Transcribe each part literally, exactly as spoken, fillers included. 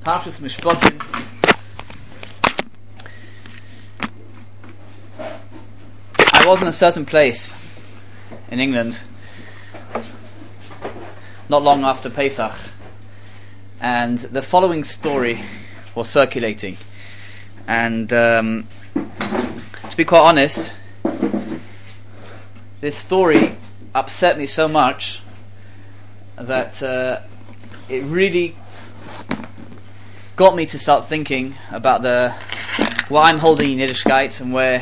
Parshas Mishpatim. I was in a certain place in England not long after Pesach, and the following story was circulating. And um, to be quite honest, this story upset me so much that uh, it really got me to start thinking about the what I'm holding in Yiddishkeit and where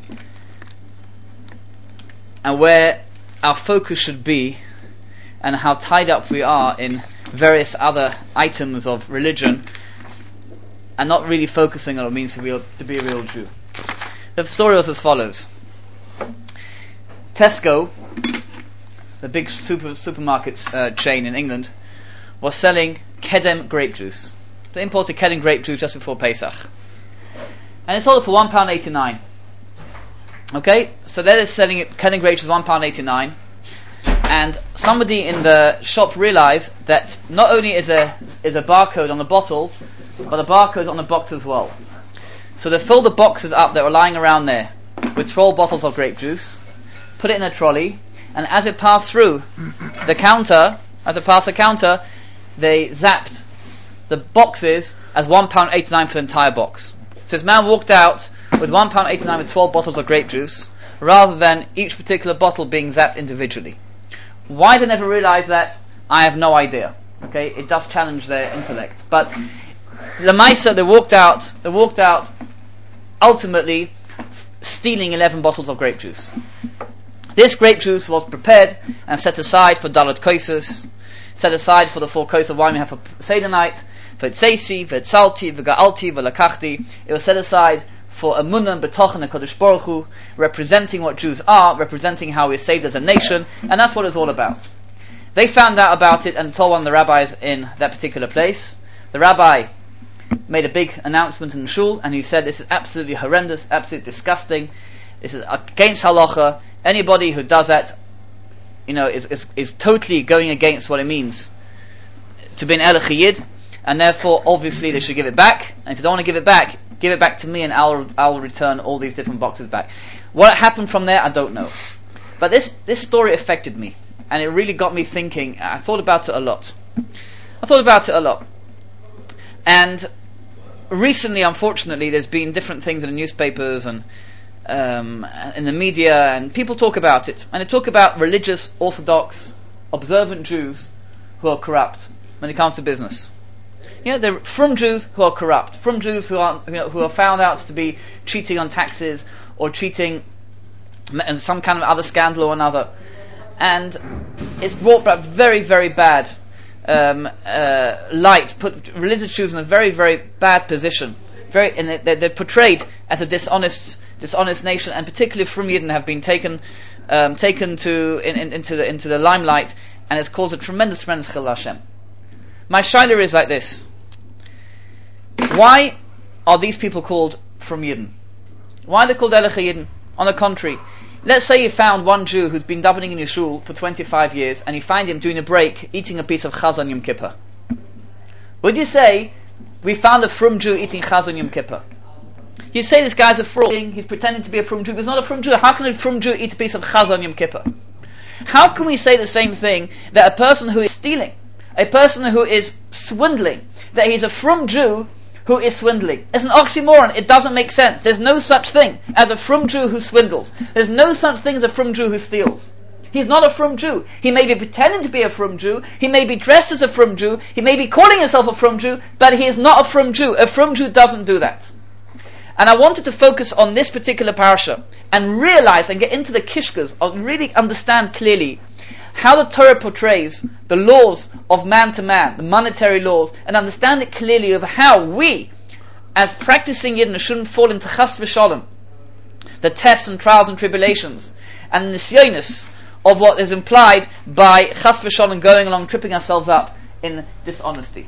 and where our focus should be, and how tied up we are in various other items of religion and not really focusing on what it means to be, to be a real Jew. The story was as follows. Tesco, the big super supermarket uh, chain in England, was selling Kedem grape juice. They imported Kedem grape juice just before Pesach, and they sold it for one pound eighty-nine. Okay, so they're selling it, Kedem grape juice, one pound eighty-nine, and somebody in the shop realised that not only is a is a barcode on the bottle, but the barcode on the box as well. So they filled the boxes up that were lying around there with twelve bottles of grape juice, put it in a trolley, and as it passed through the counter, as it passed the counter, they zapped the boxes as one pound eighty-nine for the entire box. So this man walked out with one pound eighty-nine with twelve bottles of grape juice, rather than each particular bottle being zapped individually. Why they never realised that, I have no idea. Okay, it does challenge their intellect. But the Maisa, they walked out, they walked out, ultimately stealing eleven bottles of grape juice. This grape juice was prepared and set aside for Dalet Kosos, set aside for the four kosos of wine we have for Seder night, for Tzeisi, for Tzalti, for Ga'alti, for Lakachti. It was set aside for Emunah, B'tochen, and Kodesh Baruch Hu, representing what Jews are, representing how we're saved as a nation, and that's what it's all about. They found out about it and told one of the rabbis in that particular place. The rabbi made a big announcement in the shul, and he said, this is absolutely horrendous, absolutely disgusting, this is against halacha. Anybody who does that, you know, is, is, is totally going against what it means to be an Elech Yid, and therefore, obviously, they should give it back. And if you don't want to give it back, give it back to me, and I'll I'll return all these different boxes back. What happened from there, I don't know. But this this story affected me, and it really got me thinking. I thought about it a lot. I thought about it a lot. And recently, unfortunately, there's been different things in the newspapers and um, in the media, and people talk about it. And they talk about religious, orthodox, observant Jews who are corrupt when it comes to business. You know, they're from Jews who are corrupt, from Jews who are, you know, who are found out to be cheating on taxes or cheating in some kind of other scandal or another, and it's brought back very, very bad um, uh, light, put religious Jews in a very, very bad position. Very, and they're, they're portrayed as a dishonest, dishonest nation, and particularly from Yidden have been taken, um, taken to in, in, into the into the limelight, and it's caused a tremendous, tremendous chilul Hashem. My shaila is like this. Why are these people called from Yidden? Why are they called Elech Yidden? On the contrary, let's say you found one Jew who's been davening in your shul for twenty-five years, and you find him during a break eating a piece of chaz on Yom Kippur. Would you say, we found a frum Jew eating chaz on Yom Kippur? You say this guy's a fraud, he's pretending to be a frum Jew, but he's not a frum Jew. How can a frum Jew eat a piece of chaz on Yom Kippur? How can we say the same thing that a person who is stealing, a person who is swindling, that he's a frum Jew who is swindling? It's an oxymoron. It doesn't make sense. There's no such thing as a frum Jew who swindles. There's no such thing as a frum Jew who steals. He's not a frum Jew. He may be pretending to be a frum Jew. He may be dressed as a frum Jew. He may be calling himself a frum Jew, but he is not a frum Jew. A frum Jew doesn't do that. And I wanted to focus on this particular parasha and realize and get into the kishkas of really understand clearly how the Torah portrays the laws of man to man, the monetary laws, and understand it clearly of how we, as practicing Yidden, shouldn't fall into chas v'shalom, the tests and trials and tribulations, and the nisyonis of what is implied by chas v'shalom going along, tripping ourselves up in dishonesty.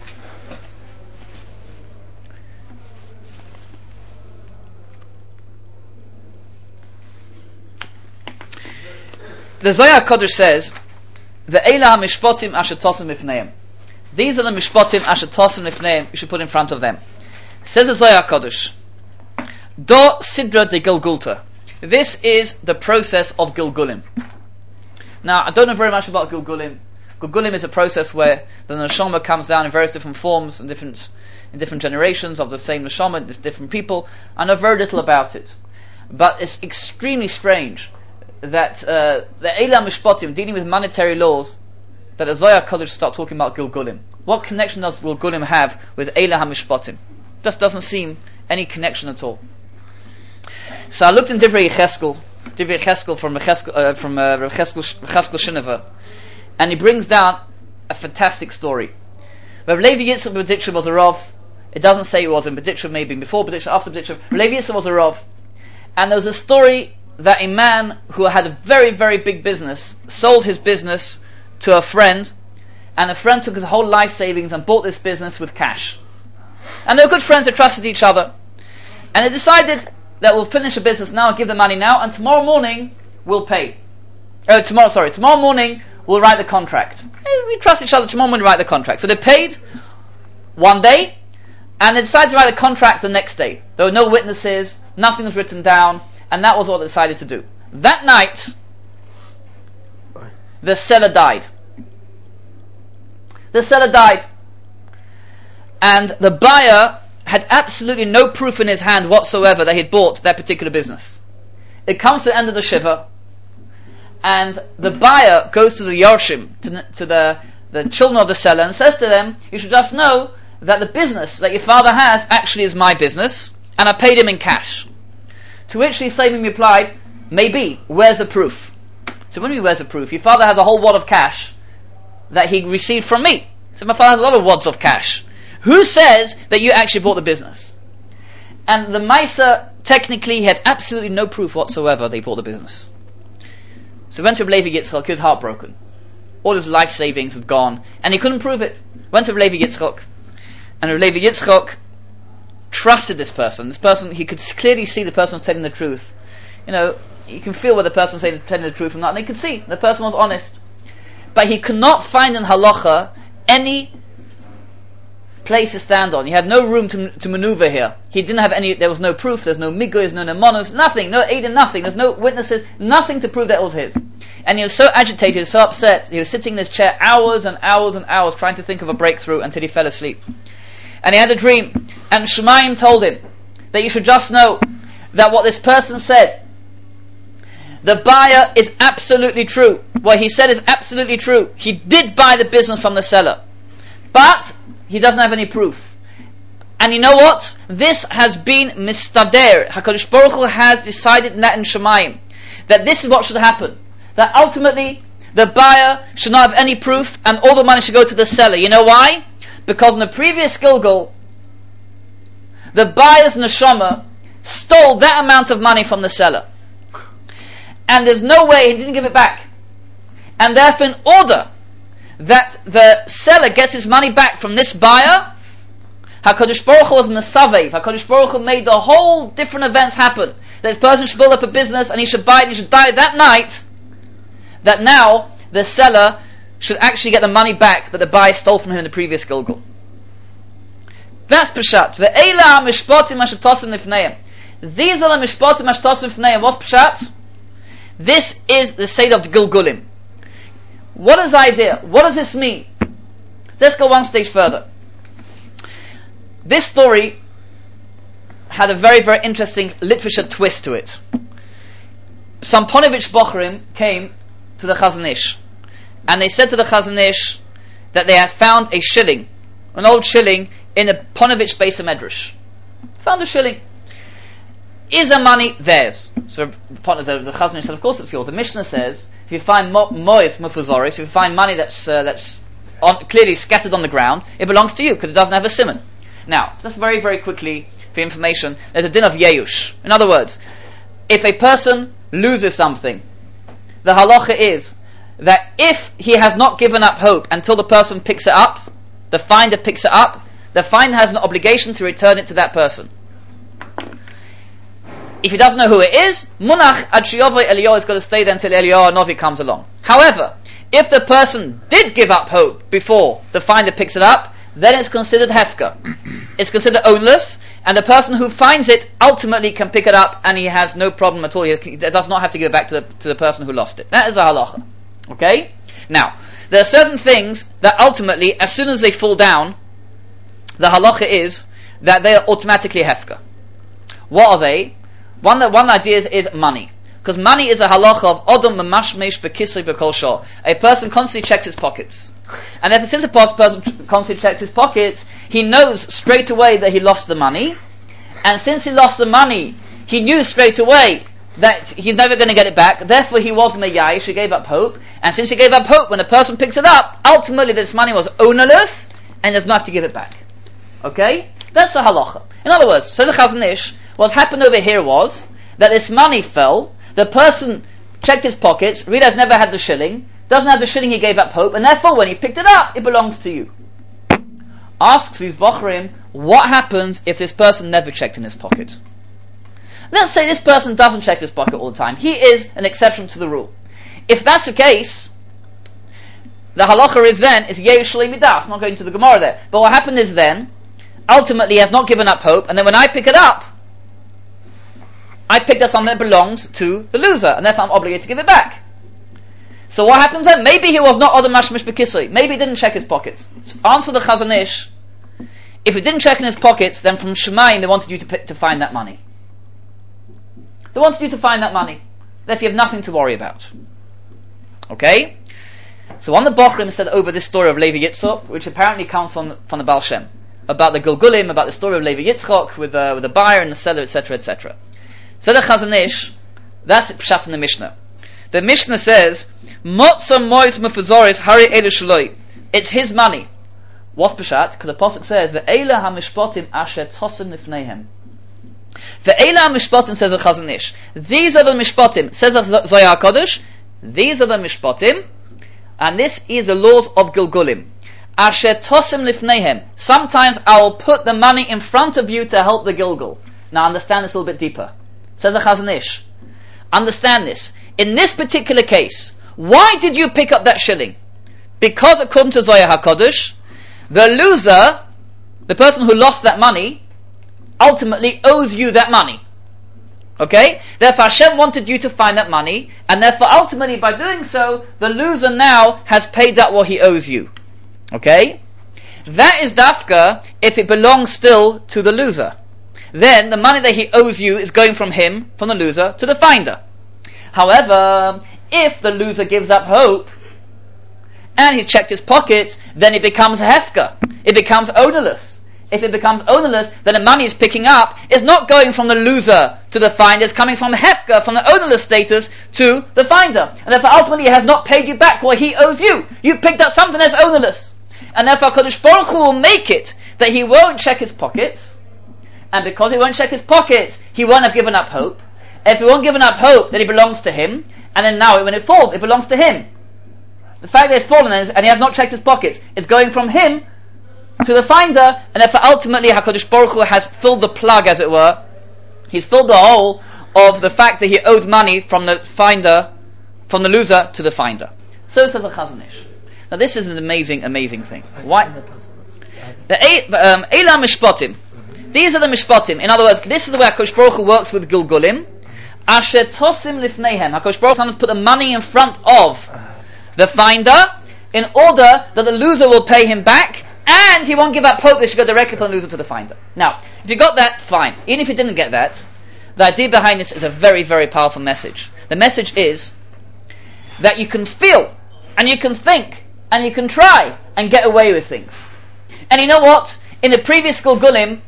The Zohar Kodesh says, "Ve'ela hamishpotim asher tosim b'fneim." These are the mishpatim asher tosim lifneim, you should put in front of them. Says the Zohar Kodesh, Do Sidra de Gilgulta. This is the process of Gilgulim. Now, I don't know very much about Gilgulim. Gilgulim is a process where the neshama comes down in various different forms and different in different generations of the same neshama, different people. I know very little about it. But it's extremely strange that uh, the Eila Mishpatim, dealing with monetary laws, that the Zohar Kodesh start talking about Gilgulim. What connection does Gilgulim have with Eila HaMishpatim? Just doesn't seem any connection at all. So I looked in Divrei Yecheskel, Divrei Yecheskel from Yecheskel, uh, from uh, Yecheskel, Yecheskel Shineva, and he brings down a fantastic story. Rav Levi Yitzchak B'Diksha was a Rav. It doesn't say it was in B'Diksha, maybe before B'Diksha, after B'Diksha. Rav Levi Yitzchak was a Rav, and there was a story that a man who had a very, very big business sold his business to a friend, and a friend took his whole life savings and bought this business with cash. And they were good friends, they trusted each other, and they decided that we'll finish the business now and give the money now, and tomorrow morning we'll pay. Oh, tomorrow, sorry, tomorrow morning we'll write the contract. We trust each other, tomorrow morning we write the contract. So they paid one day, and they decided to write the contract the next day. There were no witnesses, nothing was written down, and that was what they decided to do. That night, the seller died. The seller died. And the buyer had absolutely no proof in his hand whatsoever that he'd bought that particular business. It comes to the end of the Shiva, and the buyer goes to the Yorshim, to, to the, the children of the seller, and says to them, you should just know that the business that your father has actually is my business, and I paid him in cash. To which the Slavim replied, maybe, where's the proof? So when we where's the proof? Your father has a whole wad of cash that he received from me. So my father has a lot of wads of cash. Who says that you actually bought the business? And the Maisa technically had absolutely no proof whatsoever they bought the business. So went to Levi Yitzchak, he was heartbroken. All his life savings had gone, and he couldn't prove it. Went to Levi Yitzchak, and Levi Yitzchak trusted this person. This person, he could clearly see the person was telling the truth. You know, you can feel whether the person was telling the truth or not, and he could see the person was honest. But he could not find in halacha any place to stand on. He had no room to to maneuver here. He didn't have any, there was no proof, there's no migos, no nemonos, nothing, no Aiden, nothing, there's no witnesses, nothing to prove that it was his. And he was so agitated, he was so upset, he was sitting in his chair hours and hours and hours trying to think of a breakthrough until he fell asleep. And he had a dream, and Shemayim told him that you should just know that what this person said, the buyer is absolutely true. What he said is absolutely true. He did buy the business from the seller, but he doesn't have any proof. And you know what? This has been mistader. HaKadosh Baruch Hu has decided that in Shemayim, that this is what should happen. That ultimately, the buyer should not have any proof, and all the money should go to the seller. You know why? Because in the previous Gilgul, the buyer's neshama stole that amount of money from the seller. And there's no way he didn't give it back. And therefore, in order that the seller gets his money back from this buyer, HaKadosh Baruch Hu was mesavev. HaKadosh Baruch Hu made the whole different events happen. That this person should build up a business and he should buy it and he should die that night. That now the seller should actually get the money back that the buyer stole from him in the previous Gilgul. That's Peshat. Ve'ela mishpatim asher tosim lifneim. These are the mishpatim asher tosim lifneim. What's Peshat? This is the Seder of the Gilgulim. What is the idea? What does this mean? Let's go one stage further. This story had a very, very interesting literature twist to it. Some Ponevezh Bochrim came to the Chazon Ish, and they said to the Chazon Ish that they had found a shilling, an old shilling, in a Ponevezh Beis HaMedrash. Found a shilling. Is the money theirs? So the, the, the Chazon Ish said, of course it's yours. The Mishnah says, if you find mo- mois mufuzoris, if you find money that's uh, that's on, clearly scattered on the ground, it belongs to you because it doesn't have a simon. Now, just very, very quickly for information, there's a din of yeyush. In other words, if a person loses something, the halacha is that if he has not given up hope until the person picks it up, the finder picks it up, the finder has an obligation to return it to that person. If he doesn't know who it is, Munach ad Shiyovei Eliyahu is going to stay there until Eliyahu Novi comes along. However, if the person did give up hope before the finder picks it up, then it's considered hefka. It's considered ownless, and the person who finds it ultimately can pick it up, and he has no problem at all. He does not have to give it back to the, to the person who lost it. That is the halacha. Okay? Now, there are certain things that ultimately, as soon as they fall down, the halacha is that they are automatically hefka. What are they? One, one idea is, is money. Because money is a halacha of odom mamashmesh bekisri bekol shor. A person constantly checks his pockets. And if since a person constantly checks his pockets, he knows straight away that he lost the money. And since he lost the money, he knew straight away that he's never going to get it back. Therefore he was meyayish, he gave up hope. And since he gave up hope, when a person picks it up, ultimately this money was ownerless, and does not have to give it back. Okay? That's the halacha. In other words, so the Chazon Ish, what happened over here was that this money fell, the person checked his pockets, realized never had the shilling, doesn't have the shilling, he gave up hope, and therefore when he picked it up, it belongs to you. Asks these Bochrim, what happens if this person never checked in his pocket? Let's say this person doesn't check his pocket all the time. He is an exception to the rule. If that's the case, the halacha is then, is yesh shlei midas, not going to the Gemara there. But what happened is then, ultimately he has not given up hope, and then when I pick it up, I picked up something that belongs to the loser, and therefore I'm obligated to give it back. So what happens then? Maybe he was not Odom Mashmish Bekisri. Maybe he didn't check his pockets. So answer the Chazon Ish. If he didn't check in his pockets, then from Shemayim they wanted you to pick, to find that money. They wanted you to find that money. Therefore you have nothing to worry about. Okay? So one of the Bochrim said over this story of Levi Yitzchok, which apparently comes from, from the Baal Shem, about the Gilgulim, about the story of Levi Yitzchok with, uh, with the buyer and the seller, et cetera, et cetera. So the Chazon Ish, that's Pshat in the Mishnah. The Mishnah says, Motza mois mefuzoris hari elu shloi. It's his money. What's Pshat? Because the Pasuk says, Ve'ela ha-mishpotim asher tosim nifneihem. Ve'ela ha-mishpotim, says the Chazon Ish. These are the mishpotim, says the Zohar HaKadosh. These are the mishpotim, and this is the laws of Gilgulim. Asher tosim nifneihem. Sometimes I will put the money in front of you to help the Gilgul. Now understand this a little bit deeper. Says the Chazon Ish. Understand this. In this particular case, why did you pick up that shilling? Because according to Zohar HaKadosh, the loser, the person who lost that money, ultimately owes you that money. Okay? Therefore Hashem wanted you to find that money, and therefore ultimately by doing so, the loser now has paid out what he owes you. Okay? That is dafka if it belongs still to the loser. Then the money that he owes you is going from him, from the loser, to the finder. However, if the loser gives up hope, and he's checked his pockets, then it becomes hefka. It becomes ownerless. If it becomes ownerless, then the money is picking up is not going from the loser to the finder, it's coming from hefka, from the ownerless status to the finder. And therefore ultimately he has not paid you back what he owes you. You picked up something that's ownerless. And therefore Kadosh Baruch Hu will make it that he won't check his pockets, and because he won't check his pockets, he won't have given up hope. If he won't given up hope, then it belongs to him, and then now when it falls, it belongs to him. The fact that it's fallen and he has not checked his pockets is going from him to the finder, and therefore ultimately HaKadosh Baruch Hu has filled the plug, as it were. He's filled the hole of the fact that he owed money from the finder, from the loser to the finder. So says the Chazon Ish. Now this is an amazing, amazing thing. Why? The um, Eila Mishpotim. These are the Mishpotim. In other words, this is the way HaKadosh Baruch Hu works with Gilgulim. Asher tosim lifneihem. HaKadosh Baruch Hu put the money in front of the finder in order that the loser will pay him back, and he won't give up hope that should go directly from the loser to the finder. Now, if you got that, fine. Even if you didn't get that, the idea behind this is a very, very powerful message. The message is that you can feel, and you can think, and you can try, and get away with things. And you know what? In the previous Gilgulim,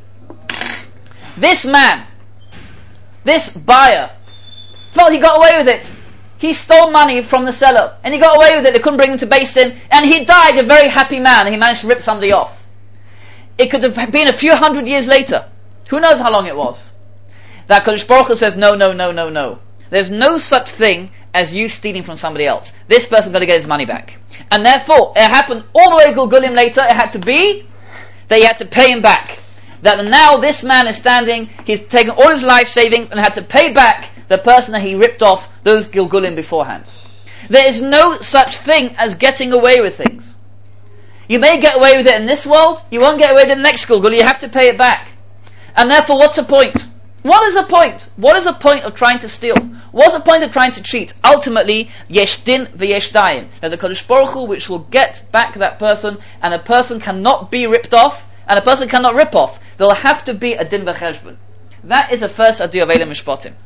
this man, this buyer, felt he got away with it. He stole money from the seller, and he got away with it. They couldn't bring him to Beis Din, and he died a very happy man, and he managed to rip somebody off. It could have been a few hundred years later. Who knows how long it was? That Kadosh Baruch Hu says, no, no, no, no, no. There's no such thing as you stealing from somebody else. This person's got to get his money back. And therefore, it happened all the way to Gilgulim later, it had to be that he had to pay him back. That now this man is standing, he's taken all his life savings and had to pay back the person that he ripped off those Gilgulim beforehand. There is no such thing as getting away with things. You may get away with it in this world, you won't get away with it in the next world, you have to pay it back. And therefore, what's the point? What is the point? What is the point of trying to steal? What's the point of trying to cheat? Ultimately, yesh din v'yesh dayin. There's a Kadosh Baruch Hu which will get back that person, and a person cannot be ripped off, and a person cannot rip off. There will have to be a din v'cheshbon. That is the first idea of Eileh Mishpatim.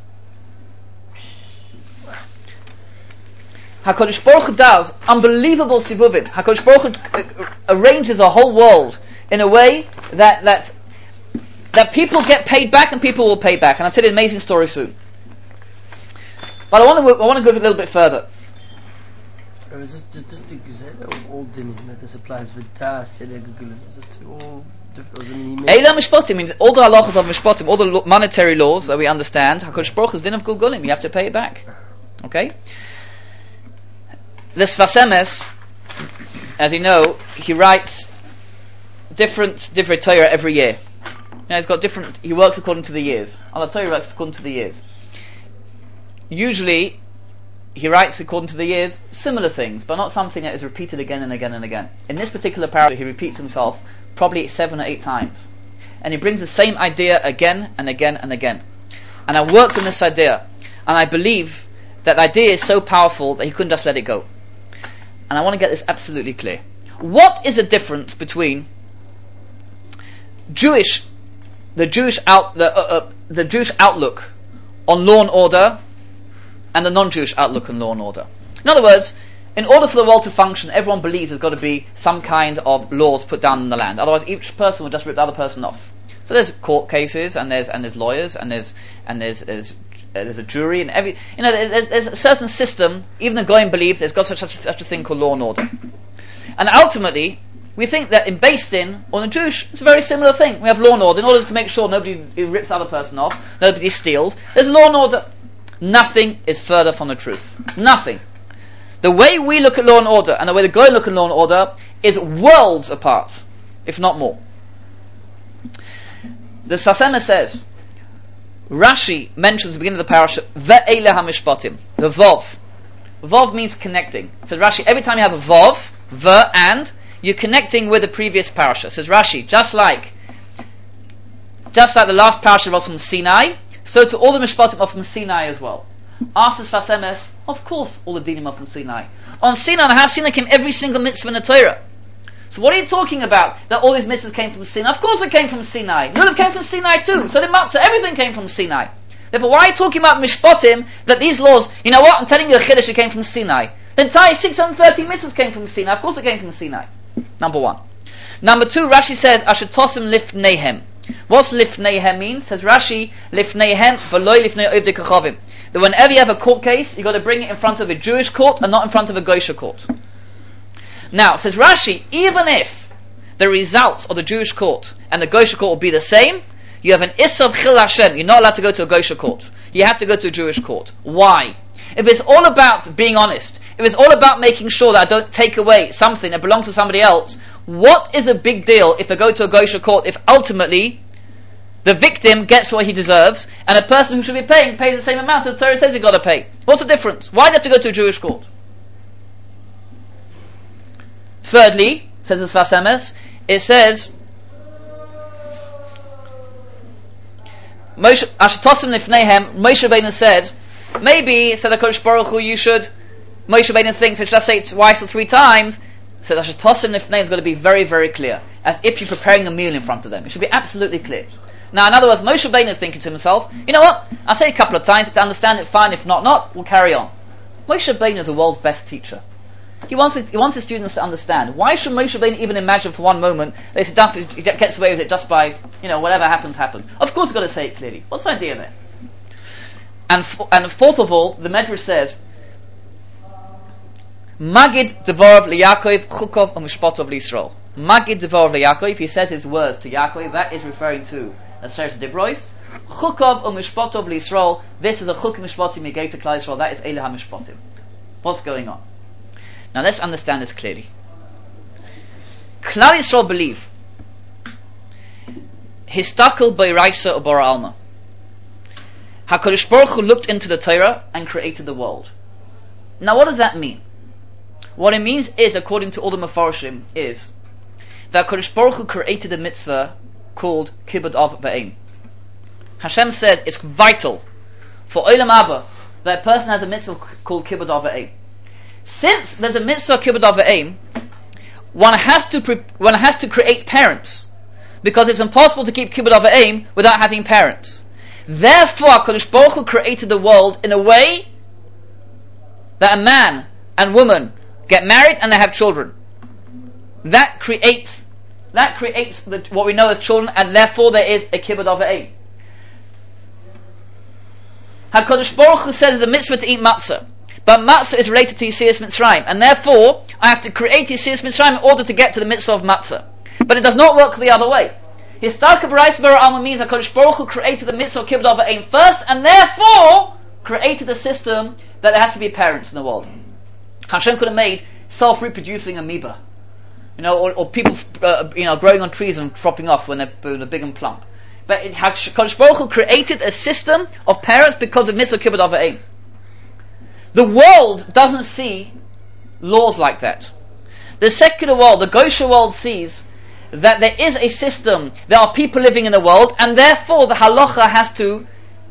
HaKadosh Baruch Hu does unbelievable sibuvim. HaKadosh Baruch Hu arranges a whole world in a way that that that people get paid back and people will pay back. And I'll tell you an amazing story soon. But I want to I want to go a little bit further. Is this just, just to example all dinim that this applies with das, is this to all different? Eileh Mishpatim means all the halachas of Mishpatim, all the lo- monetary laws that we understand. HaKadosh Baruch Hu's din of Gulgulim, you have to pay it back. Okay. The Sfas Emes, as you know, he writes different different Torah every year. You know, he's got different. He works according to the years. Al Torah works according to the years. Usually, he writes according to the years similar things, but not something that is repeated again and again and again. In this particular paragraph, he repeats himself probably seven or eight times, and he brings the same idea again and again and again. And I worked on this idea, and I believe that the idea is so powerful that he couldn't just let it go. And I want to get this absolutely clear. What is the difference between Jewish, the Jewish out, the, uh, uh, the Jewish outlook on law and order, and the non-Jewish outlook on law and order? In other words, in order for the world to function, everyone believes there's got to be some kind of laws put down in the land. Otherwise, each person will just rip the other person off. So there's court cases, and there's and there's lawyers, and there's and there's there's, uh, there's a jury, and every you know there's, there's a certain system. Even the Goyim believe there's got such, such such a thing called law and order. And ultimately, we think that in based in on the Jewish, it's a very similar thing. We have law and order in order to make sure nobody rips the other person off, nobody steals. There's law and order. Nothing is further from the truth. Nothing. The way we look at law and order and the way the Goyim look at law and order is worlds apart, if not more. The Sfas Emes says, Rashi mentions at the beginning of the parasha, Ve'eileh HaMishpatim, the Vav. Vav means connecting. Says Rashi, every time you have a Vav, Ve and, you're connecting with the previous parasha. Says Rashi, just like, just like the last parasha was from Sinai, so to all the Mishpatim are from Sinai as well. Asks Sfas Emes, of course all the dinim are from Sinai. On Sinai, and how Sinai came every single mitzvah in the Torah. So what are you talking about? That all these mitzvahs came from Sinai? Of course it came from Sinai. Lulav came from Sinai too. So the matzah, everything came from Sinai. Therefore, why are you talking about Mishpatim, that these laws, you know what, I'm telling you a Chiddush, it came from Sinai. The entire six hundred thirty mitzvahs came from Sinai. Of course it came from Sinai. Number one. Number two, Rashi says, Ashetosim lifneihem. What's lifneihem means? Says Rashi, lifneihem v'loi lifnei ovdei kachavim. That whenever you have a court case, you've got to bring it in front of a Jewish court and not in front of a Goyish court. Now, says Rashi, even if the results of the Jewish court and the Goyish court will be the same, you have an Issa of Chil Hashem. You're not allowed to go to a Goyish court. You have to go to a Jewish court. Why? If it's all about being honest, if it's all about making sure that I don't take away something that belongs to somebody else, what is a big deal if I go to a Goyish court if ultimately the victim gets what he deserves and a person who should be paying pays the same amount that the Torah says he's got to pay? What's the difference? Why do you have to go to a Jewish court? Thirdly, says the Sfas Emes, it says, Moshe Ashetosim Lifneihem, Moshe Rabbeinu said, maybe, said the Kodesh Baruch Hu, you should, Moshe Rabbeinu thinks, if you just say it twice or three times, so that Ashetosim Lifneihem is going to be very, very clear, as if you're preparing a meal in front of them. It should be absolutely clear. Now, in other words, Moshe Rabbeinu is thinking to himself, you know what, I'll say it a couple of times, if they understand it, fine, if not, not, we'll carry on. Moshe Rabbeinu is the world's best teacher. He wants he wants his students to understand. Why should Moshe Rabbeinu even imagine for one moment that he gets away with it just by, you know, whatever happens, happens? Of course, he's got to say it clearly. What's the idea there? And f- and fourth of all, the Medrash says, Magid Devorov LeYaakov Chukov u'Mishpatov LeYisrael. Magid Devorov LeYaakov, he says his words to Yaakov, that is referring to Aseret Dibrois. Chukov u'Mishpatov LeYisrael. This is a Chuk Mishpatim he gave to Klal Yisrael. That is Eileh HaMishpatim. What's going on? Now let's understand this clearly. Klal Yisrael believe Histakel Beiraisa or Bora Alma. HaKadosh Baruch Hu looked into the Torah and created the world. Now what does that mean? What it means is, according to all the Mefarshim, is that Kodesh Baruch Hu created a mitzvah called Kibbud Av V'Eim. Hashem said it's vital for Olam Haba that a person has a mitzvah called Kibbud Av V'Eim. Since there's a mitzvah Kibbud Av V'Eim, one has to pre- one has to create parents, because it's impossible to keep Kibbud Av V'Eim without having parents. Therefore, Kodesh Baruch Hu created the world in a way that a man and woman get married and they have children. That creates that creates the, what we know as children, and therefore there is a Kibbud Av V'Eim. HaKadosh Baruch Hu says it's a mitzvah to eat matzah, but matzah is related to Yetzias Mitzrayim, and therefore I have to create Yetzias Mitzrayim in order to get to the mitzvah of matzah. But it does not work the other way. Histarka B'Rais Bara Alma means HaKadosh Baruch Hu created the mitzvah of Kibbud Av V'Eim first, and therefore created a system that there has to be parents in the world. Hashem could have made self-reproducing amoeba, you know, or, or people, uh, you know, growing on trees and dropping off when they're, when they're big and plump. But it, Kodesh Baruch Hu created a system of parents because of mitzvah Kibbud Av V'Eim. The world doesn't see laws like that. The secular world, the Gosha world, sees that there is a system, there are people living in the world, and therefore the halacha has to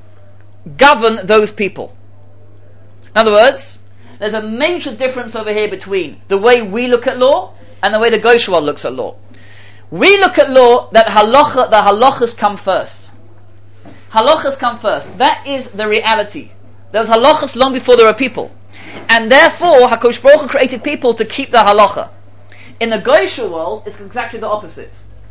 govern those people. In other words, there's a major difference over here between the way we look at law and the way the Gosha world looks at law. We look at law that halacha, the halachas come first. Halachas come first. That is the reality. There was halachas long before there were people. And therefore, HaKadosh Baruch Hu created people to keep the halacha. In the Gosha world, it's exactly the opposite.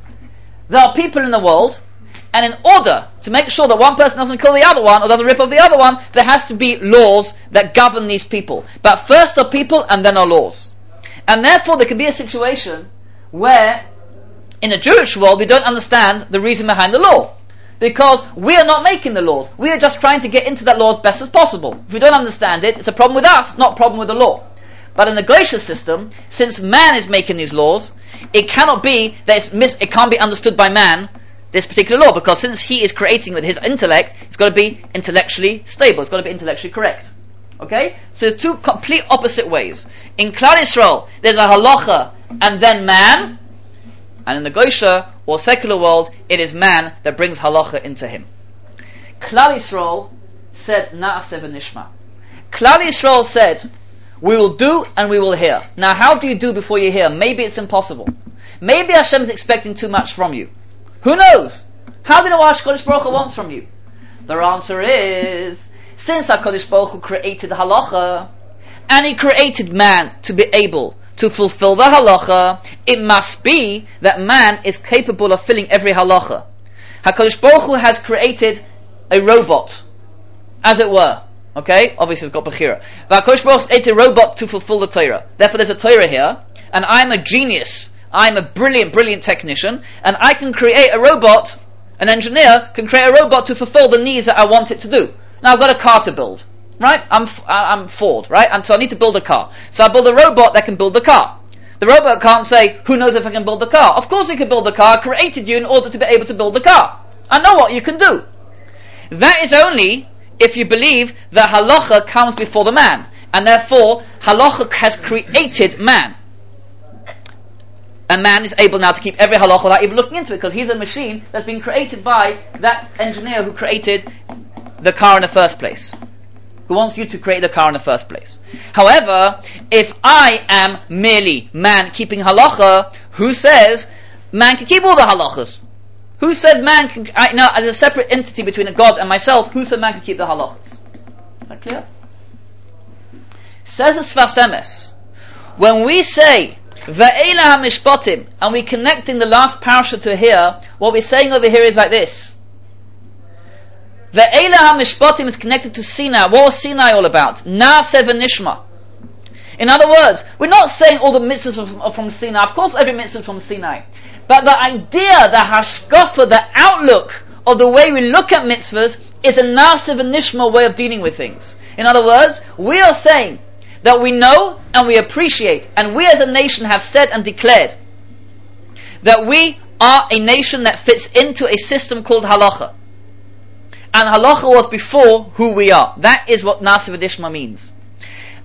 There are people in the world, and in order to make sure that one person doesn't kill the other one, or doesn't rip off the other one, there has to be laws that govern these people. But first are people, and then are laws. And therefore, there can be a situation where in the Jewish world, we don't understand the reason behind the law. Because we are not making the laws. We are just trying to get into that law as best as possible. If we don't understand it, it's a problem with us, not a problem with the law. But in the Gosha system, since man is making these laws, it cannot be that it's mis- it can't be understood by man, this particular law, because since he is creating with his intellect, it's got to be intellectually stable, it's got to be intellectually correct. Okay? So there's two complete opposite ways. In Klal Yisrael, there's a halacha and then man, and in the Gosha, or secular world, it is man that brings halacha into him. Klal Yisrael said, Na'aseh v'nishma. Klal Yisrael said, we will do and we will hear. Now how do you do before you hear? Maybe it's impossible. Maybe Hashem is expecting too much from you. Who knows? How do you know what HaKadosh Baruch Hu wants from you? The answer is, since HaKadosh Baruch Hu created halacha, and He created man to be able to fulfill the halacha, it must be that man is capable of filling every halacha. HaKadosh Baruch Hu has created a robot, as it were. Okay? Obviously it's got Bechira. But HaKadosh Baruch Hu created a robot to fulfill the Torah. Therefore there's a Torah here, and I'm a genius. I'm a brilliant, brilliant technician, and I can create a robot, an engineer can create a robot to fulfill the needs that I want it to do. Now I've got a car to build. Right? I'm I'm Ford, right? And so I need to build a car. So I build a robot that can build the car. The robot can't say, who knows if I can build the car? Of course you can build the car. I created you in order to be able to build the car. I know what you can do. That is only if you believe that halacha comes before the man. And therefore, halacha has created man. And man is able now to keep every halacha without even looking into it, because he's a machine that's been created by that engineer who created the car in the first place. Who wants you to create the car in the first place. However, if I am merely man keeping halacha, who says man can keep all the halachas? Who says man can, I, now as a separate entity between a God and myself, who said man can keep the halachas? Is that clear? Says the Sfas Emes, when we say Ve'ela HaMishpatim, and we're connecting the last parasha to here, what we're saying over here is like this. Ve'ela HaMishpatim is connected to Sinai. What was Sinai all about? Na'aseh v'nishma. In other words, we're not saying all the mitzvahs are from Sinai. Of course every mitzvah is from Sinai. But the idea, the hashkafa, the outlook of the way we look at mitzvahs is a Na'aseh v'nishma way of dealing with things. In other words, we are saying that we know and we appreciate, and we as a nation have said and declared that we are a nation that fits into a system called halacha. And halacha was before who we are. That is what Na'aseh v'nishma means.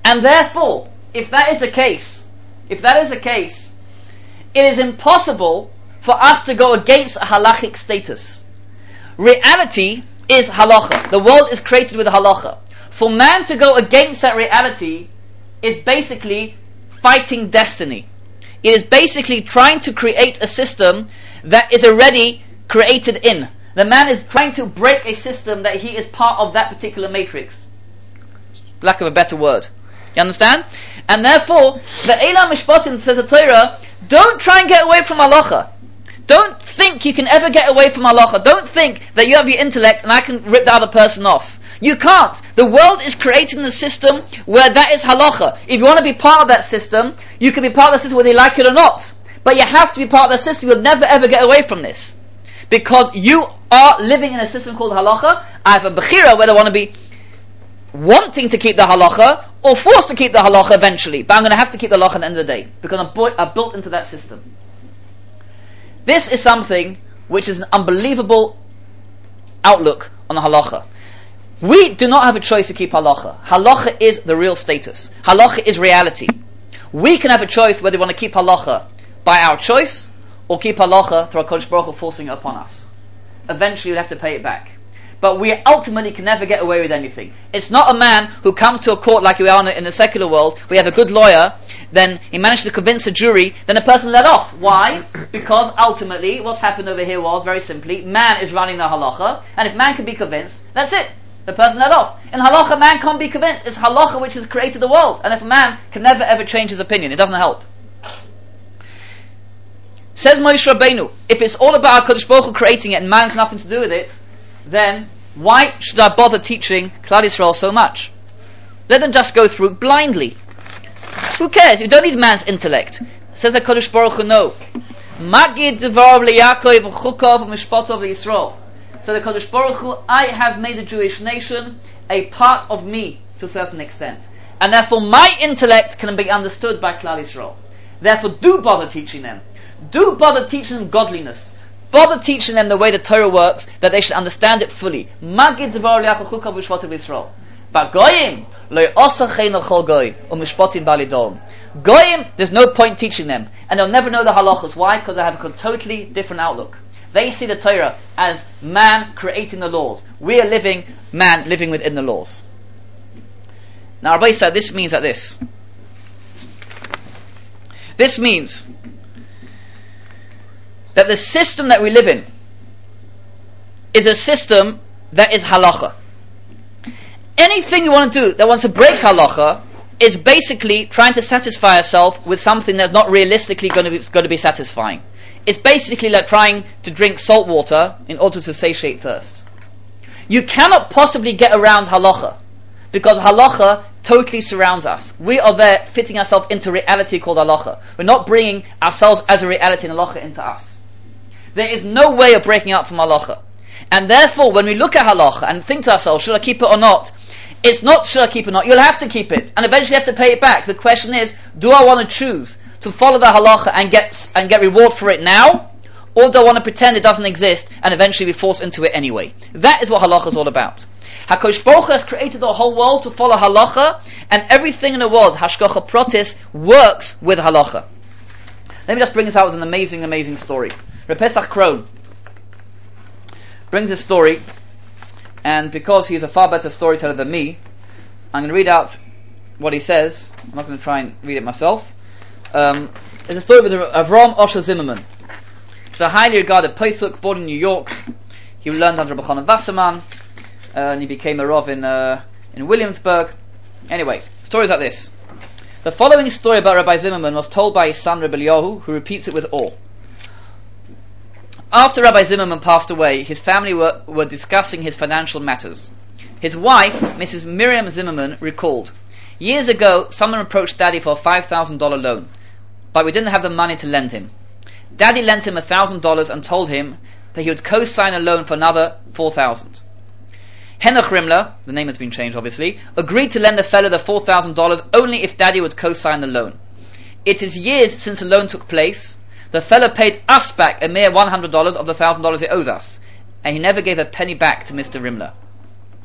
And therefore, if that is the case, if that is the case, it is impossible for us to go against a halachic status. Reality is halacha. The world is created with a halacha. For man to go against that reality is basically fighting destiny. It is basically trying to create a system that is already created in. The man is trying to break a system that he is part of that particular matrix. Lack of a better word. You understand? And therefore, the Eilam Mishpatim, says the Torah, don't try and get away from halacha. Don't think you can ever get away from halacha. Don't think that you have your intellect and I can rip the other person off. You can't. The world is creating a system where that is halacha. If you want to be part of that system, you can be part of the system whether you like it or not. But you have to be part of the system. You'll never ever get away from this. Because you are living in a system called halacha. I have a bechira whether I want to be wanting to keep the halacha or forced to keep the halacha eventually. But I'm going to have to keep the halacha at the end of the day. Because I'm, bo- I'm built into that system. This is something which is an unbelievable outlook on the halacha. We do not have a choice to keep halacha. Halacha is the real status. Halacha is reality. We can have a choice whether we want to keep halacha by our choice or keep halacha through HaKadosh Baruch Hu forcing it upon us. Eventually we'll have to pay it back. But we ultimately can never get away with anything. It's not a man who comes to a court like we are in the secular world, we have a good lawyer, then he managed to convince a jury, then the person let off. Why? Because ultimately what's happened over here was, very simply, man is running the halacha, and if man can be convinced, that's it. The person let off. In halacha, man can't be convinced. It's halacha which has created the world. And if a man can never ever change his opinion, it doesn't help. Says Moshe Rabbeinu, if it's all about HaKadosh Baruch Hu creating it and man has nothing to do with it, then why should I bother teaching Klal Yisrael so much? Let them just go through blindly. Who cares? You don't need man's intellect. Says HaKadosh Baruch Hu, no. Magid Devar Yaakov Chukov Mishpatov Yisrael. So the Kadosh Baruch Hu, I have made the Jewish nation a part of me to a certain extent. And therefore my intellect can be understood by Klal Yisrael. Therefore do bother teaching them. Do bother teaching them godliness. Bother teaching them the way the Torah works, that they should understand it fully. Magid Devar Yachachukav Mishpatim Yisrael. But Goyim, lo yosachein l'chol goy, u'mishpatim balidom. Goyim, there's no point teaching them. And they'll never know the halachas. Why? Because they have a totally different outlook. They see the Torah as man creating the laws. We are living, man living within the laws. Now Rabbi said this means like this. This means that the system that we live in is a system that is halacha. Anything you want to do that wants to break halacha is basically trying to satisfy yourself with something that's not realistically going to be, going to be satisfying. It's basically like trying to drink salt water in order to satiate thirst. You cannot possibly get around halacha, because halacha totally surrounds us. We are there fitting ourselves into reality called halacha. We're not bringing ourselves as a reality in halacha into us. There is no way of breaking out from halacha. And therefore, when we look at halacha and think to ourselves, should I keep it or not? It's not should I keep it or not. You'll have to keep it, and eventually have to pay it back. The question is, do I want to choose to follow the halacha and get and get reward for it now, or do I want to pretend it doesn't exist and eventually be forced into it anyway? That is what halacha is all about. HaKadosh Baruch Hu has created the whole world to follow halacha, and everything in the world, hashgacha pratis, works with halacha. Let me just bring this out with an amazing, amazing story. Reb Pesach Krohn brings this story, and because he is a far better storyteller than me, I'm going to read out what he says. I'm not going to try and read it myself. Um, it's a story with Avram Osher Zimmerman. He's a highly regarded Pesach, born in New York. He learned under Rabbi Chanan Wasserman, uh, and he became a Rav in uh, in Williamsburg. Anyway, stories like this. The following story about Rabbi Zimmerman was told by his son Rabbi Eliyahu, who repeats it with awe. After Rabbi Zimmerman passed away, his family were, were discussing his financial matters. His wife, Missus Miriam Zimmerman, recalled, years ago, someone approached Daddy for a five thousand dollars loan, but we didn't have the money to lend him. Daddy lent him one thousand dollars and told him that he would co-sign a loan for another four thousand dollars. Henoch Rimler, the name has been changed obviously, agreed to lend the fellow the four thousand dollars only if Daddy would co-sign the loan. It is years since the loan took place. The fellow paid us back a mere one hundred dollars of the one thousand dollars he owes us, and he never gave a penny back to Mister Rimler.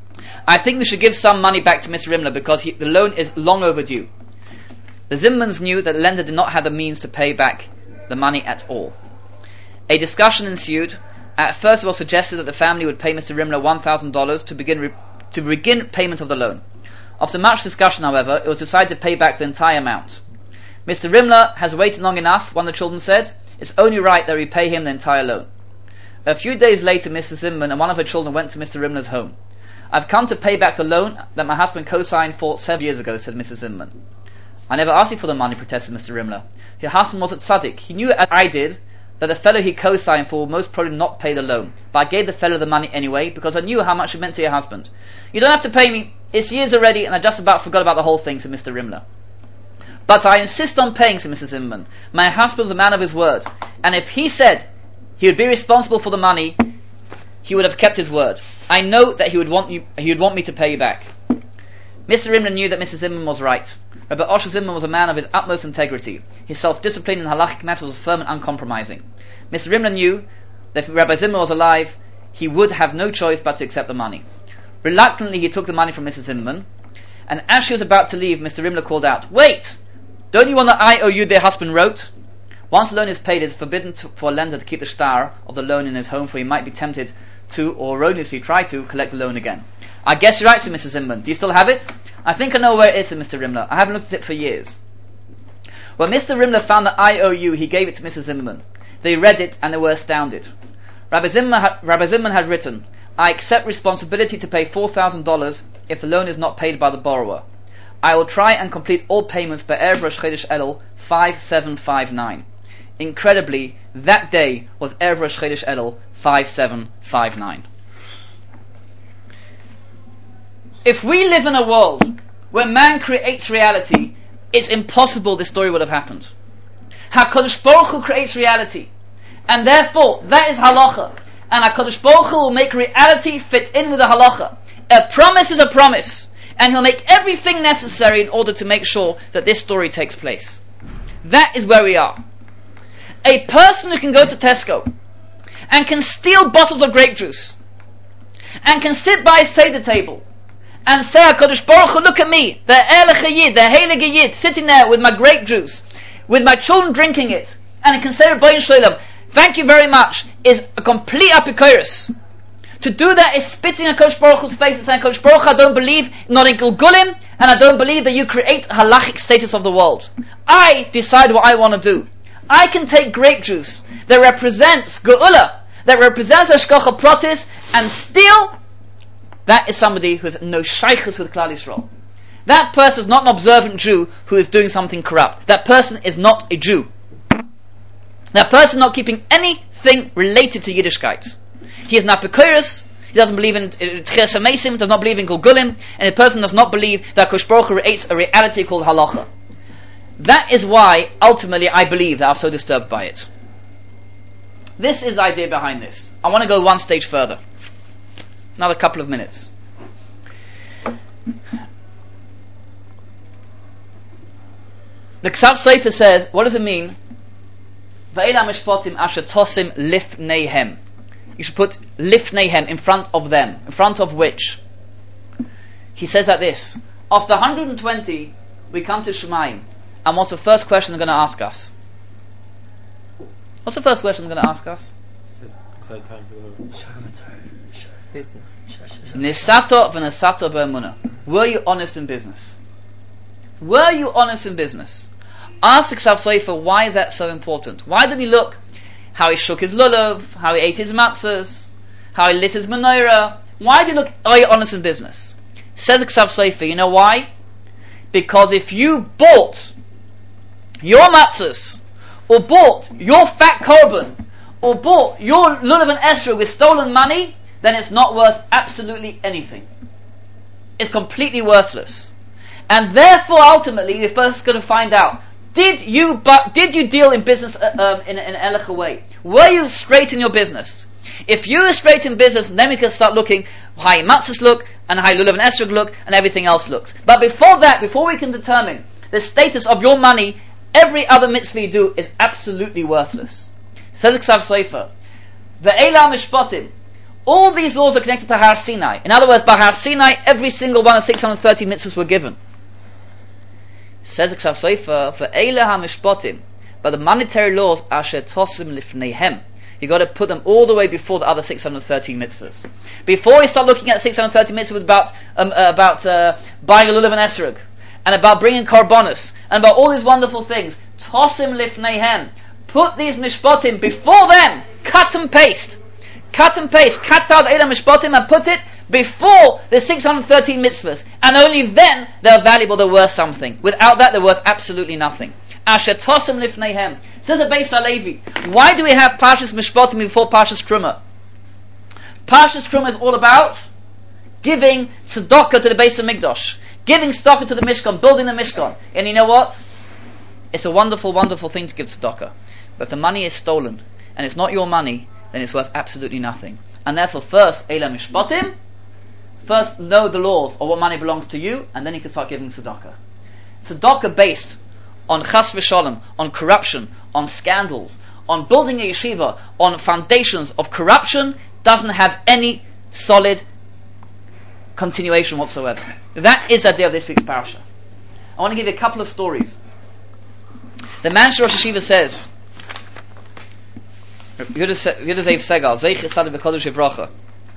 I think we should give some money back to Mister Rimler because he, the loan is long overdue. The Zimmans knew that the lender did not have the means to pay back the money at all. A discussion ensued. At first it was suggested that the family would pay Mister Rimler one thousand dollars to begin re- to begin payment of the loan. After much discussion, however, it was decided to pay back the entire amount. Mister Rimler has waited long enough, one of the children said. It's only right that we pay him the entire loan. A few days later, Missus Zimmerman and one of her children went to Mister Rimler's home. I've come to pay back the loan that my husband co-signed for seven years ago, said Missus Zimmerman. I never asked you for the money, protested Mister Rimler. Your husband was at Tzaddik. He knew, as I did, that the fellow he co-signed for would most probably not pay the loan. But I gave the fellow the money anyway, because I knew how much it meant to your husband. You don't have to pay me. It's years already, and I just about forgot about the whole thing, said Mister Rimler. But I insist on paying, said Missus Zimmerman. My husband's a man of his word. And if he said he would be responsible for the money, he would have kept his word. I know that he would want you, he would want me to pay you back. Mister Rimler knew that Missus Zimmerman was right. Rabbi Osher Zimmerman was a man of his utmost integrity. His self-discipline in halachic matters was firm and uncompromising. Mister Rimler knew that if Rabbi Zimmerman was alive, he would have no choice but to accept the money. Reluctantly, he took the money from Missus Zimmerman, and as she was about to leave, Mister Rimler called out, "Wait! Don't you want the I O U their husband wrote?" Once the loan is paid, it is forbidden to, for a lender to keep the star of the loan in his home, for he might be tempted to, or erroneously try to, collect the loan again. I guess you're right, said Missus Zimmerman. Do you still have it? I think I know where it is, said Mister Rimler. I haven't looked at it for years. When Mister Rimler found the I O U, he gave it to Missus Zimmerman. They read it and they were astounded. Rabbi Zimmerman, ha- Rabbi Zimmerman had written, I accept responsibility to pay four thousand dollars if the loan is not paid by the borrower. I will try and complete all payments by Erev Rosh Chodesh Elul five seven five nine. Incredibly, that day was Erev Rosh Chodesh Elul five seven five nine. If we live in a world where man creates reality, it's impossible this story would have happened. HaKadosh Baruch Hu creates reality, and therefore that is halacha, and HaKadosh Baruch Hu will make reality fit in with the halacha. A promise is a promise, and He'll make everything necessary in order to make sure that this story takes place. That is where we are. A person who can go to Tesco and can steal bottles of grape juice and can sit by a Seder table and say, HaKadosh Baruch Hu, look at me, the Ehrliche Yid, the Heilige Yid, sitting there with my grape juice, with my children drinking it, and I can say, Rebbeinu Shalom, thank you very much, is a complete apikoros. To do that is spitting HaKadosh Baruch Hu's face and saying, HaKadosh Baruch Hu, I don't believe not in Gilgulim, and I don't believe that you create halachic status of the world. I decide what I want to do. I can take grape juice that represents Geula, that represents Hashgacha Pratis, and steal. That is somebody who has no shaykhus with Klal Yisrael. That person is not an observant Jew who is doing something corrupt. That person is not a Jew. That person is not keeping anything related to Yiddishkeit. He is not Apikoros, he doesn't believe in Tchias HaMesim, does not believe in Gilgulim, and a person does not believe that HaKadosh Baruch Hu creates a reality called halacha. That is why, ultimately, I believe that I'm so disturbed by it. This is the idea behind this. I want to go one stage further. Another couple of minutes. The Ksav Sefer says, what does it mean? Va'ela mishpatim asher tosim lifneihem. You should put lifneihem in front of them. In front of which? He says like this. After one hundred twenty, we come to Shemayim. And what's the first question they're going to ask us? What's the first question they're going to ask us? Nisato v'nesato b'emunah. Were you honest in business? Were you honest in business? Ask Ksav Sefer, why is that so important? Why did he look how he shook his lulav, how he ate his matzahs, how he lit his menorah? Why did he look, are you honest in business? Says Ksav Sefer, you know why? Because if you bought your matzahs, or bought your fat korban, or bought your lulav and esrog with stolen money, then it's not worth absolutely anything. It's completely worthless. And therefore, ultimately, we're first going to find out, did you but did you deal in business uh, um, in, in an halacha way? Were you straight in your business? If you were straight in business, then we can start looking how your matzahs look, and how your lulav and esrog look, and everything else looks. But before that, before we can determine the status of your money, every other mitzvah you do is absolutely worthless. Says Ksav Sefer, Ve'ela mishpatim, All these laws are connected to Har Sinai. In other words, by Har Sinai, every single one of six hundred thirty mitzvahs were given. Says the Ksav Sofer, for Eila HaMishpotim, by the monetary laws, Asher Tosim Lifneihem. You got to put them all the way before the other six hundred thirteen mitzvahs. Before you start looking at six hundred thirty mitzvahs about um, uh, about uh, buying a lulav and esrog, and about bringing korbanos, and about all these wonderful things, Tosim Lifneihem. Put these mishpotim before them. Cut and paste. Cut and paste. Cut out Eila Mishpotim and put it before the six hundred thirteen mitzvahs. And only then they're valuable, they're worth something. Without that, they're worth absolutely nothing. Asher Tosim Lifneihem. Says the Beis Halevi, why do we have Parshas Mishpotim before Parshas Truma? Parshas Truma is all about giving tzedakah to the Beis HaMikdash, giving tzedakah to the Mishkan, building the Mishkan. And you know what? It's a wonderful, wonderful thing to give tzedakah. But if the money is stolen, and it's not your money, then it's worth absolutely nothing. And therefore, first, Eila Mishpotim, first know the laws of what money belongs to you, and then you can start giving tzedakah. Tzedakah based on chas v'shalom, on corruption, on scandals, on building a yeshiva, on foundations of corruption, doesn't have any solid continuation whatsoever. That is the idea of this week's parasha. I want to give you a couple of stories. The man Rosh Hashiva says, Yehuda Zev Segal, Zeich Esad V'Kodesh Evracha.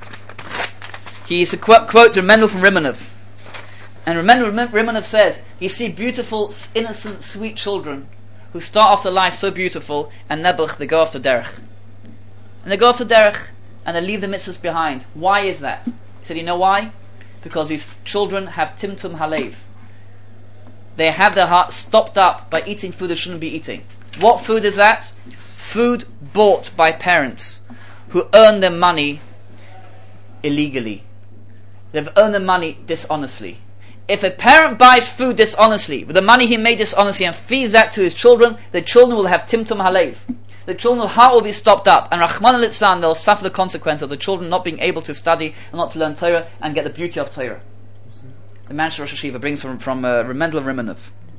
He used to quote, quote Remendel from Rimonov. And remember, Rimonov said, you see beautiful, innocent, sweet children who start off their life so beautiful, and nebuch, they go off to derech. And they go off to derech, and they leave the mitzvahs behind. Why is that? He said, you know why? Because these children have timtum halev. They have their heart stopped up by eating food they shouldn't be eating. What food is that? Food bought by parents who earn their money illegally. They've earned their money dishonestly. If a parent buys food dishonestly, with the money he made dishonestly, and feeds that to his children, the children will have timtum halev. The children's heart will be stopped up, and Rahman al-Islam, they'll suffer the consequence of the children not being able to study and not to learn Torah and get the beauty of Torah. The man Rosh Hashiva brings from, from uh, Remendel Rimonov.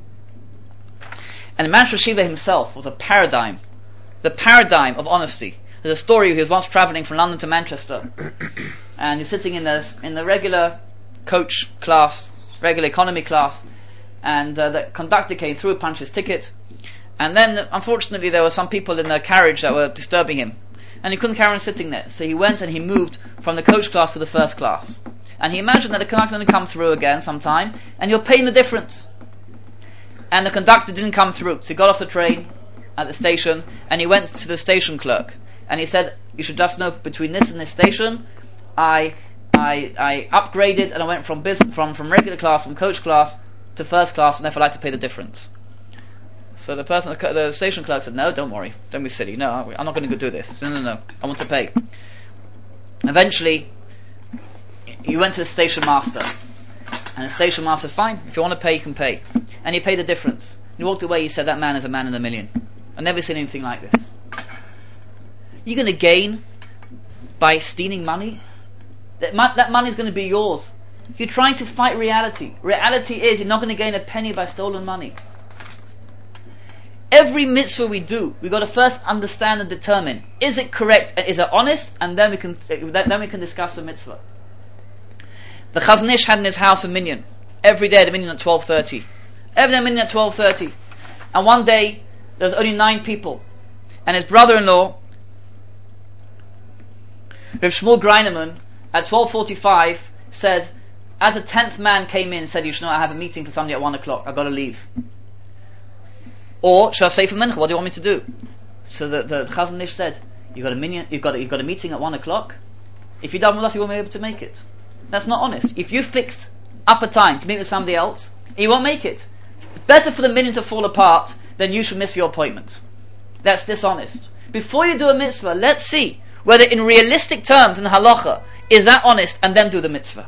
And the man Rosh Hashiva himself was a paradigm, the paradigm of honesty. There's a story, he was once travelling from London to Manchester, and he's sitting in the, in the regular coach class, regular economy class, and uh, the conductor came through, punched his ticket, and then unfortunately there were some people in the carriage that were disturbing him, and he couldn't carry on sitting there, so he went and he moved from the coach class to the first class, and he imagined that the conductor was going to come through again sometime, and he'll pay him the difference. And the conductor didn't come through, so he got off the train at the station, and he went to the station clerk, and he said, you should just know, between this and this station, I I, I upgraded and I went from business, from, from regular class, from coach class to first class, and therefore I like to pay the difference. So the person, the station clerk said, no, don't worry, don't be silly, no, I'm not going to go do this. He said, no, no, no, I want to pay. Eventually, he went to the station master, and the station master said, fine, if you want to pay, you can pay. And he paid the difference. He walked away, he said, that man is a man in a million. I've never seen anything like this. You're going to gain by stealing money? That, mo- that money is going to be yours. You're trying to fight reality. Reality is you're not going to gain a penny by stolen money. Every mitzvah we do, we've got to first understand and determine, is it correct, is it honest, and then we can then we can discuss the mitzvah. The Chazon Ish had in his house a minyan. Every day the minyan at twelve thirty. Every day minyan at twelve thirty. And one day, there was only nine people. And his brother-in-law, Rav Shmuel Greineman, at twelve forty-five, said, as a tenth man came in, said, you should know, I have a meeting for somebody at one o'clock, I've got to leave. Or, shall I say for mincha, what do you want me to do? So the, the Chazon Ish said, you've got a minyan, you've got a, you've got a meeting at one o'clock, if you're done with us, you won't be able to make it. That's not honest. If you fixed up a time to meet with somebody else, you won't make it. Better for the minyan to fall apart than you should miss your appointment. That's dishonest. Before you do a mitzvah, let's see whether in realistic terms in halacha, is that honest, and then do the mitzvah.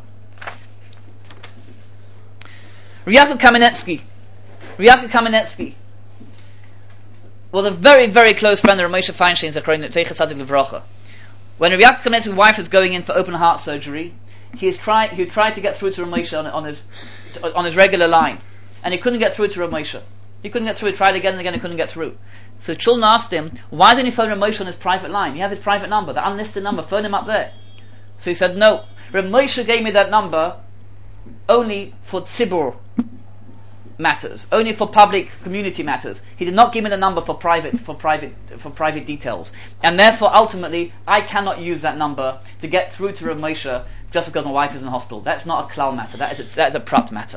Ryakov Kamenetsky. Ryakov Kamenetsky was a very, very close friend of Moshe Feinstein's according to Zeichas Tzadik Livrocha. When Ryakov Kamenetsky's wife was going in for open heart surgery, he has tried he tried to get through to Moshe on, on his on his regular line, and he couldn't get through to Moshe. He couldn't get through. He tried again and again. He couldn't get through. So children asked him, "Why didn't you phone Moshe on his private line? You have his private number, the unlisted number. Phone him up there." So he said, no, Reb Moshe gave me that number only for tzibur matters, only for public community matters. He did not give me the number for private, for private, for private details. And therefore, ultimately, I cannot use that number to get through to Reb Moshe just because my wife is in the hospital. That's not a klal matter. That is a, that is a prat matter.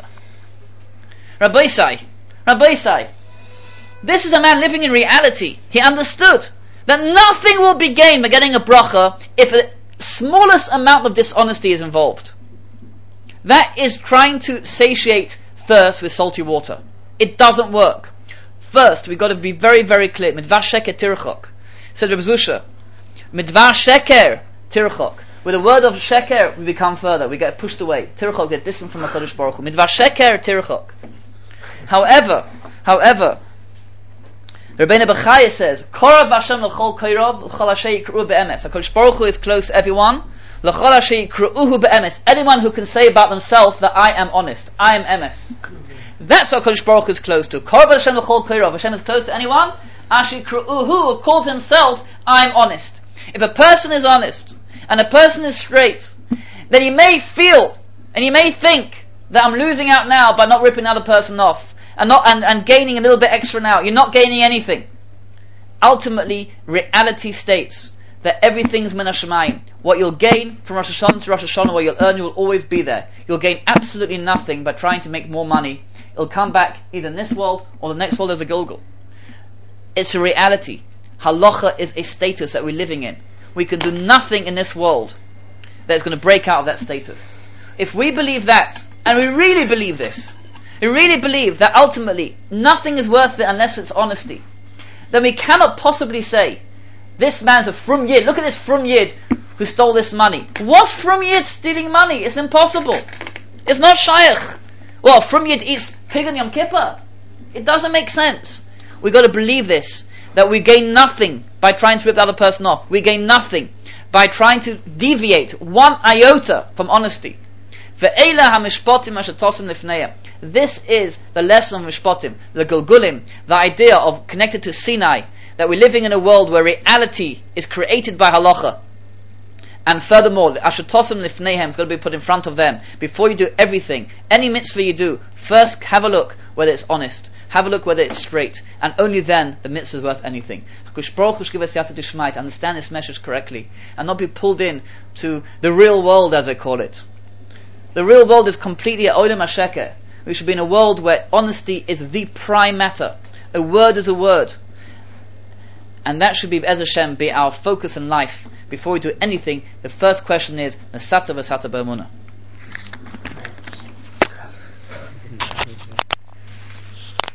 Rabbi Isai, Rabbi Isai, this is a man living in reality. He understood that nothing will be gained by getting a bracha if the smallest amount of dishonesty is involved. That is trying to satiate thirst with salty water. It doesn't work. First, we've got to be very, very clear. Midvar sheker tirchok. Said Reb Zusha. Midvar sheker tirchok. With the word of sheker, we become further. We get pushed away. Tirchok, get distant from the Kodesh Baruch Hu. Midvar sheker tirchok. However, however, Rabbeinu Bechaya says, Korav Hashem l'chol koirov, l'chol asher yikru'u be'emes. HaKadosh Baruch Hu is close to everyone. L'chol asher yikru'uhu be'emes. Anyone who can say about themselves that I am honest. I am emes. That's what HaKadosh Baruch Hu is close to. Korav Hashem l'chol koirov. Hashem is close to anyone. Asher yikru'uhu, who calls himself, I am honest. If a person is honest, and a person is straight, then he may feel, and he may think, that I'm losing out now by not ripping another person off. And not and, and gaining a little bit extra now. You're not gaining anything. Ultimately, reality states that everything's min hashemayim. What you'll gain from Rosh Hashanah to Rosh Hashanah, what you'll earn, you will always be there. You'll gain absolutely nothing by trying to make more money. It'll come back either in this world or the next world as a Gilgul. It's a reality. Halacha is a status that we're living in. We can do nothing in this world that's going to break out of that status. If we believe that, and we really believe this, we really believe that ultimately nothing is worth it unless it's honesty, then we cannot possibly say, this man's a frum yid, look at this frum yid who stole this money. What's frum yid stealing money? It's impossible. It's not shaykh. Well, frum yid eats pig on Yom Kippur. It doesn't make sense. We've got to believe this, that we gain nothing by trying to rip the other person off. We gain nothing by trying to deviate one iota from honesty. This is the lesson of Mishpatim, the Gilgulim, the idea of connected to Sinai, that we're living in a world where reality is created by halacha. And furthermore, the Ashatosim Lifneihem is going to be put in front of them. Before you do everything, any mitzvah you do, first have a look whether it's honest, have a look whether it's straight, and only then the mitzvah is worth anything. Understand this message correctly, and not be pulled in to the real world, as they call it. The real world is completely olam hasheker. We should be in a world where honesty is the prime matter. A word is a word. And that should be, Be'ez Hashem, be our focus in life. Before we do anything, the first question is, Nasata v'sata b'emunah.